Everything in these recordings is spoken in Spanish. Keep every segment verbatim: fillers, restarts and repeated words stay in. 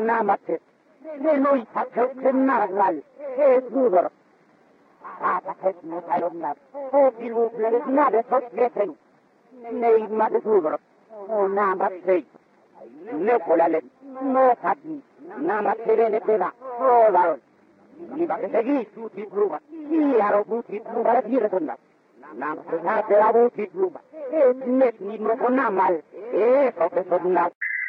남았지. 내 너희 잡혔지 나갈. 해수더라. 아다했 못하였나. 호기로 그래 나를 헛개생. 내 입맛에 수더라. 오 남았지. 내 콜라레. 너 사기. 남았지래 내 때가. 오 바로. 이 밖에 대기 수티 프루가. 이하로 부티 프루가 뒤에선다. 남았다 때라 부티 프루가. 내 입으로 보나 말. 에 속에선다.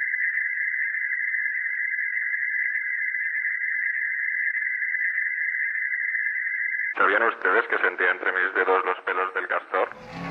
¿Sabían ustedes que sentía entre mis dedos los pelos del castor?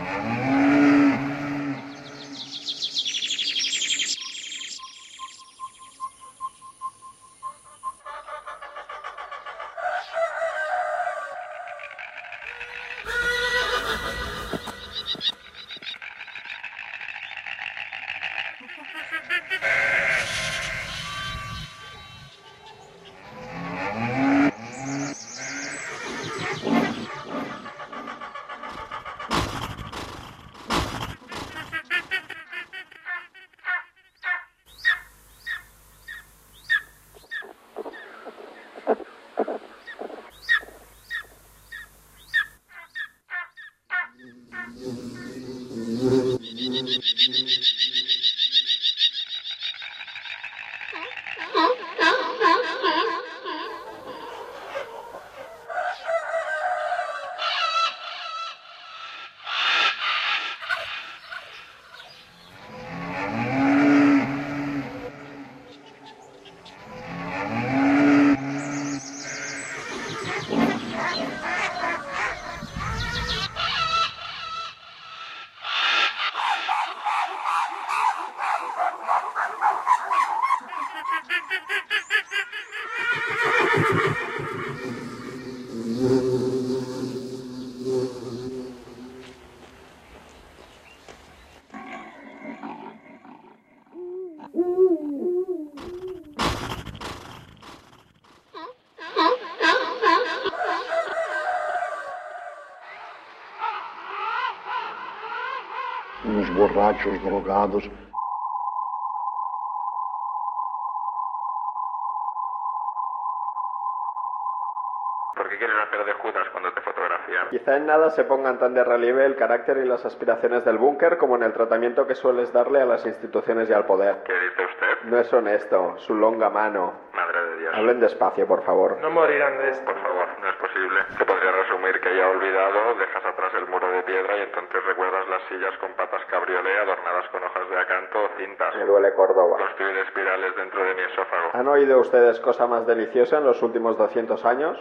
Unos borrachos drogados. ¿Por qué quieren hacer de Judas cuando te fotografían? Quizá en nada se pongan tan de relieve el carácter y las aspiraciones del búnker como en el tratamiento que sueles darle a las instituciones y al poder. ¿Qué dice usted? No es honesto, su longa mano. Madre de Dios. Hablen despacio, por favor. No morirán de esto. Por favor, no es posible. Se podría resumir que ya olvidado, dejas atrás el muro de piedra y entonces recuerdas las sillas con patas cabriolé adornadas con hojas de acanto o cintas. Me duele Córdoba. Construir espirales dentro de mi esófago. ¿Han oído ustedes cosa más deliciosa en los últimos doscientos años?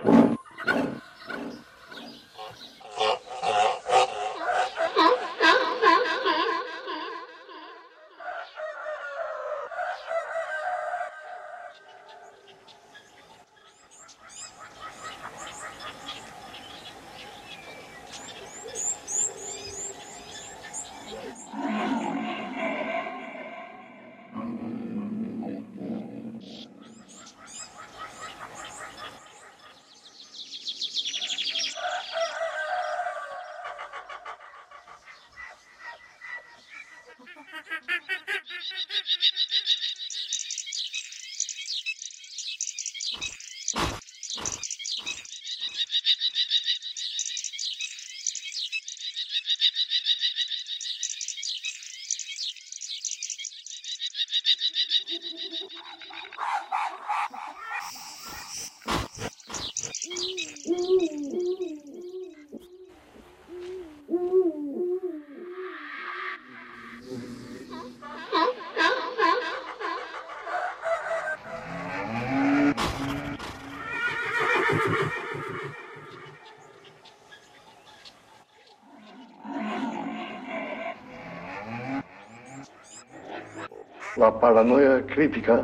La paranoia crítica.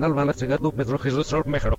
Alban, Pedro Jesús Mejor.